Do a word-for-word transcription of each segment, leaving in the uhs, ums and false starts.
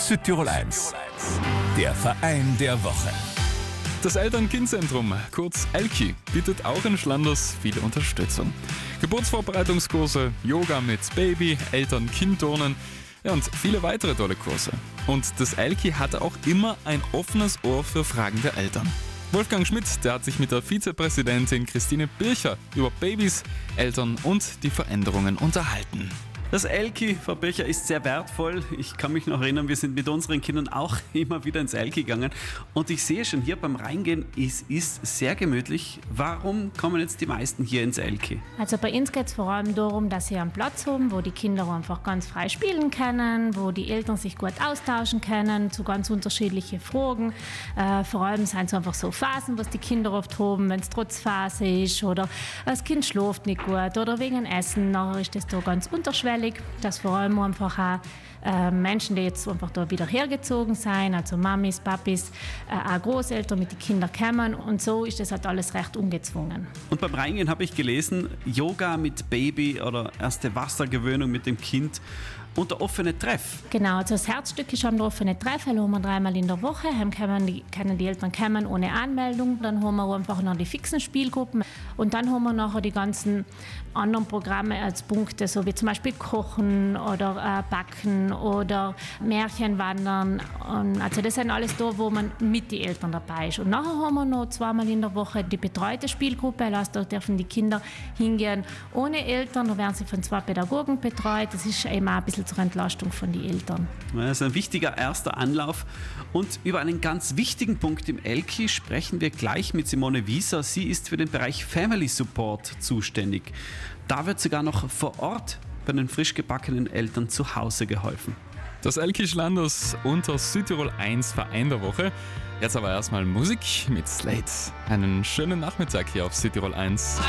Südtirol eins, der Verein der Woche. Das Eltern-Kind-Zentrum, kurz ELKI, bietet auch in Schlanders viel Unterstützung. Geburtsvorbereitungskurse, Yoga mit Baby, Eltern-Kind-Turnen ja, und viele weitere tolle Kurse. Und das ELKI hat auch immer ein offenes Ohr für Fragen der Eltern. Wolfgang Schmidt, der hat sich mit der Vizepräsidentin Christine Bircher über Babys, Eltern und die Veränderungen unterhalten. Das ELKI, Frau Bircher, ist sehr wertvoll. Ich kann mich noch erinnern, wir sind mit unseren Kindern auch immer wieder ins ELKI gegangen. Und ich sehe schon hier beim Reingehen, es ist sehr gemütlich. Warum kommen jetzt die meisten hier ins ELKI? Also bei uns geht es vor allem darum, dass sie einen Platz haben, wo die Kinder einfach ganz frei spielen können, wo die Eltern sich gut austauschen können zu ganz unterschiedlichen Fragen. Äh, vor allem sind es einfach so Phasen, was die Kinder oft haben, wenn es Trotzphase ist oder das Kind schläft nicht gut oder wegen Essen. Nachher ist das da ganz unterschwellig. Dass vor allem einfach auch äh, Menschen, die jetzt einfach da wieder hergezogen sind, also Mamis, Papis, äh, auch Großeltern mit den Kindern kommen und so ist das halt alles recht ungezwungen. Und beim Reingehen habe ich gelesen, Yoga mit Baby oder erste Wassergewöhnung mit dem Kind und der offene Treff. Genau, also das Herzstück ist der offene Treff, den haben wir dreimal in der Woche, haben können die, können die Eltern kommen ohne Anmeldung, dann haben wir einfach noch die fixen Spielgruppen und dann haben wir nachher die ganzen anderen Programme als Punkte, so wie zum Beispiel Kochen oder äh, Backen oder Märchenwandern. Und also das sind alles da, wo man mit den Eltern dabei ist. Und nachher haben wir noch zweimal in der Woche die betreute Spielgruppe, also da dürfen die Kinder hingehen ohne Eltern, da werden sie von zwei Pädagogen betreut. Das ist eben auch ein bisschen zur Entlastung von den Eltern. Das ist ein wichtiger erster Anlauf. Und über einen ganz wichtigen Punkt im ELKI sprechen wir gleich mit Simone Wieser. Sie ist für den Bereich Family Support zuständig. Da wird sogar noch vor Ort bei den frisch gebackenen Eltern zu Hause geholfen. Das ELKI Schlanders unter Südtirol eins Verein der Woche. Jetzt aber erstmal Musik mit Slate. Einen schönen Nachmittag hier auf Südtirol eins.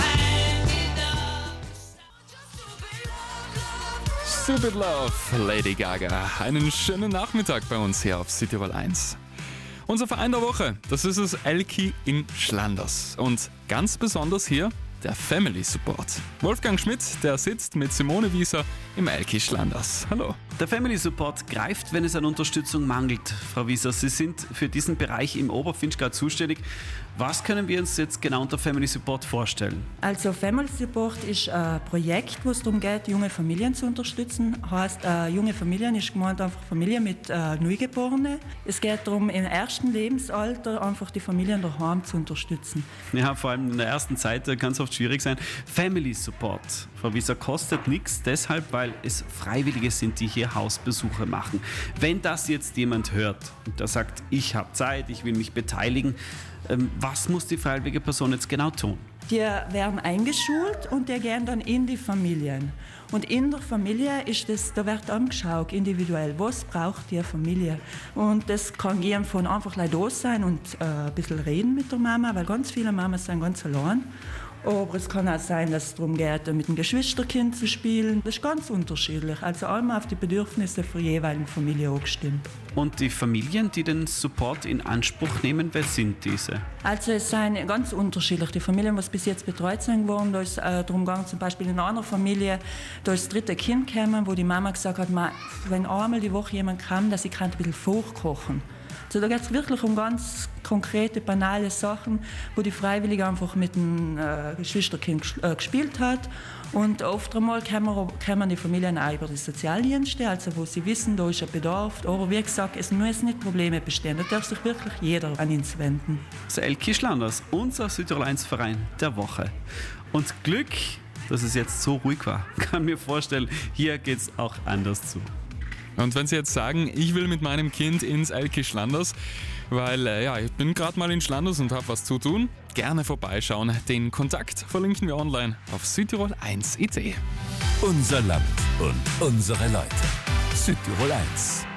Stupid Love, Lady Gaga. Einen schönen Nachmittag bei uns hier auf Südtirol eins. Unser Verein der Woche, das ist das ELKI in Schlanders. Und ganz besonders hier der Family Support. Wolfgang Schmidt, der sitzt mit Simone Wieser im ELKI Schlanders. Hallo. Der Family Support greift, wenn es an Unterstützung mangelt. Frau Wieser, Sie sind für diesen Bereich im Oberfinchgau zuständig. Was können wir uns jetzt genau unter Family Support vorstellen? Also Family Support ist ein Projekt, wo es darum geht, junge Familien zu unterstützen. Heißt, äh, junge Familien ist gemeint einfach Familien mit äh, Neugeborenen. Es geht darum, im ersten Lebensalter einfach die Familien daheim zu unterstützen. Ja, vor allem in der ersten Zeit kann es oft schwierig sein. Family Support, Frau Wieser, kostet nichts, deshalb, weil es Freiwillige sind, die hier Hausbesuche machen. Wenn das jetzt jemand hört und der sagt, ich habe Zeit, ich will mich beteiligen, ähm, was muss die freiwillige Person jetzt genau tun? Die werden eingeschult und die gehen dann in die Familien. Und in der Familie ist das, da wird angeschaut, individuell, was braucht die Familie. Und das kann gehen von einfach da sein und äh, ein bisschen reden mit der Mama, weil ganz viele Mamas sind ganz allein. Aber es kann auch sein, dass es darum geht, mit dem Geschwisterkind zu spielen. Das ist ganz unterschiedlich. Also einmal auf die Bedürfnisse der jeweiligen Familie abgestimmt. Und die Familien, die den Support in Anspruch nehmen, wer sind diese? Also es sind ganz unterschiedlich. Die Familien, die bis jetzt betreut sind worden, da ist äh, darum gegangen, zum Beispiel in einer Familie, da ist das dritte Kind gekommen, wo die Mama gesagt hat, wenn einmal die Woche jemand kam, dass ich ein bisschen vorkochen. Also da geht es wirklich um ganz konkrete, banale Sachen, wo die Freiwillige einfach mit dem äh, Geschwisterkind äh, gespielt hat. Und oft einmal kommen die Familien auch über die Sozialdienste, also wo sie wissen, da ist ein Bedarf. Aber wie gesagt, es müssen nicht Probleme bestehen. Da darf sich wirklich jeder an uns wenden. Das ELKI Schlanders, unser Südtirol eins Verein der Woche. Und Glück, dass es jetzt so ruhig war, kann mir vorstellen, hier geht es auch anders zu. Und wenn Sie jetzt sagen, ich will mit meinem Kind ins ELKI Schlanders, weil äh, ja, ich bin gerade mal in Schlanders und habe was zu tun, gerne vorbeischauen. Den Kontakt verlinken wir online auf südtirol eins punkt it. Unser Land und unsere Leute. Südtirol eins.